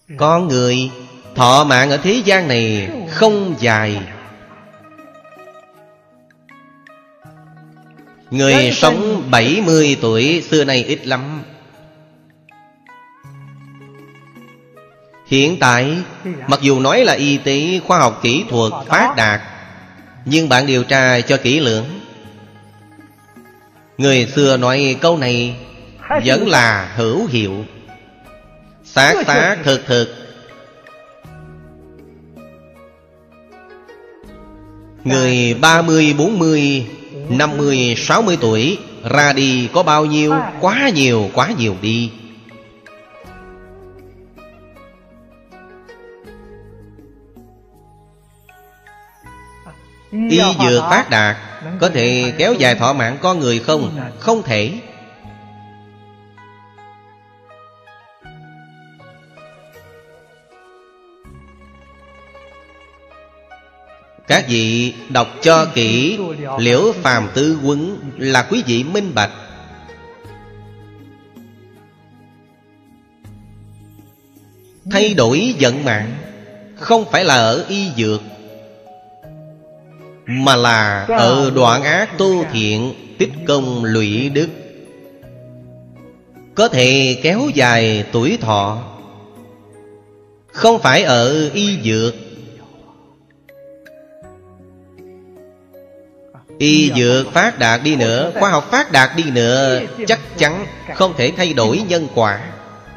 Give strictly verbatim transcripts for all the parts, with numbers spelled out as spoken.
Con người thọ mạng ở thế gian này không dài. Người sống bảy mươi tuổi xưa nay ít lắm. Hiện tại mặc dù nói là y tế, khoa học kỹ thuật phát đạt, nhưng bạn điều tra cho kỹ lưỡng, người xưa nói câu này vẫn là hữu hiệu, xác xác thực thực. Người ba mươi, bốn mươi, năm mươi, sáu mươi tuổi ra đi có bao nhiêu? Quá nhiều, quá nhiều đi. Y dược phát đạt có thể kéo dài thọ mạng con người không? Không thể. Các vị đọc cho kỹ Liễu Phàm Tư Huấn là quý vị minh bạch. Thay đổi vận mạng không phải là ở y dược, mà là ở đoạn ác tu thiện, tích công lụy đức, có thể kéo dài tuổi thọ. Không phải ở y dược. Y dược phát đạt đi nữa, khoa học phát đạt đi nữa, chắc chắn không thể thay đổi nhân quả.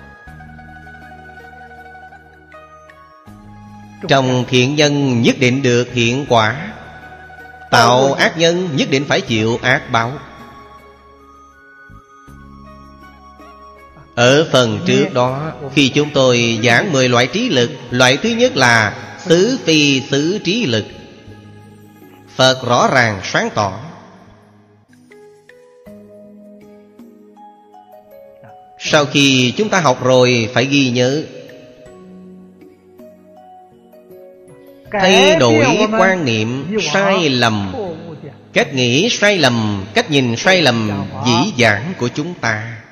Trong thiện nhân nhất định được thiện quả, tạo ác nhân nhất định phải chịu ác báo. Ở phần trước đó, khi chúng tôi giảng mười loại trí lực, loại thứ nhất là xứ phi xứ trí lực. Phật rõ ràng sáng tỏ. Sau khi chúng ta học rồi phải ghi nhớ. Thay đổi quan niệm sai lầm, cách nghĩ sai lầm, cách nhìn sai lầm, dĩ vãng của chúng ta.